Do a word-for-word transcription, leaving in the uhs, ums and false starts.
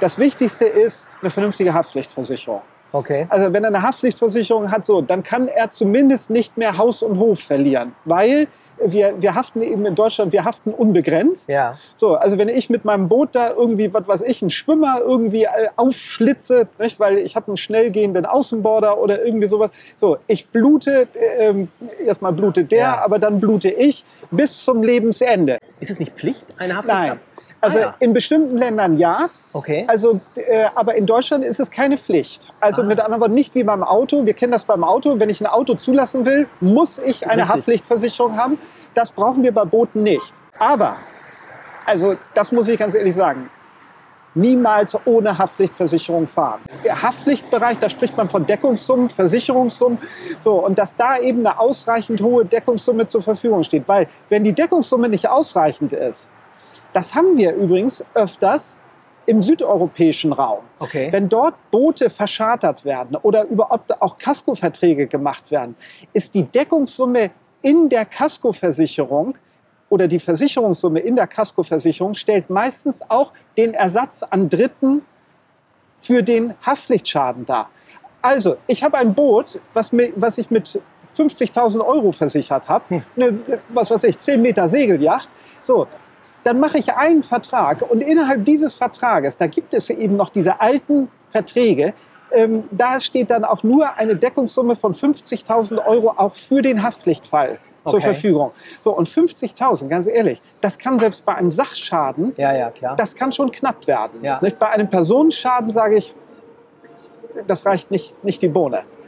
Das Wichtigste ist eine vernünftige Haftpflichtversicherung. Okay. Also wenn er eine Haftpflichtversicherung hat, so, dann kann er zumindest nicht mehr Haus und Hof verlieren, weil wir, wir haften eben in Deutschland, wir haften unbegrenzt. Ja. So, also wenn ich mit meinem Boot da irgendwie, was weiß ich, einen Schwimmer irgendwie äh, aufschlitze, nicht, weil ich habe einen schnell gehenden Außenborder oder irgendwie sowas, so, ich blute, äh, erstmal blutet der, Ja. aber dann blute ich bis zum Lebensende. Ist es nicht Pflicht, eine Haftpflicht? Nein. Also Ah, ja. in bestimmten Ländern ja, Okay. also, äh, aber in Deutschland ist es keine Pflicht. Also Ah. mit anderen Worten nicht wie beim Auto. Wir kennen das beim Auto. Wenn ich ein Auto zulassen will, muss ich eine Richtig. Haftpflichtversicherung haben. Das brauchen wir bei Booten nicht. Aber, also das muss ich ganz ehrlich sagen, niemals ohne Haftpflichtversicherung fahren. Der Haftpflichtbereich, da spricht man von Deckungssummen, Versicherungssummen. So, und dass da eben eine ausreichend hohe Deckungssumme zur Verfügung steht. Weil wenn die Deckungssumme nicht ausreichend ist, das haben wir übrigens öfters im südeuropäischen Raum. Okay. Wenn dort Boote verschartert werden oder überhaupt auch Kaskoverträge gemacht werden, ist die Deckungssumme in der Kaskoversicherung oder die Versicherungssumme in der Kaskoversicherung stellt meistens auch den Ersatz an Dritten für den Haftpflichtschaden dar. Also, ich habe ein Boot, was, mir, was ich mit fünfzigtausend Euro versichert habe, Hm. eine, was weiß ich, zehn Meter Segelyacht, so. Dann mache ich einen Vertrag und innerhalb dieses Vertrages, da gibt es eben noch diese alten Verträge, ähm, da steht dann auch nur eine Deckungssumme von fünfzigtausend Euro auch für den Haftpflichtfall zur Okay. Verfügung. So, und fünfzigtausend, ganz ehrlich, das kann selbst bei einem Sachschaden, Ja, ja, klar. das kann schon knapp werden. Ja. Nicht? Bei einem Personenschaden sage ich, das reicht nicht, nicht die Bohne.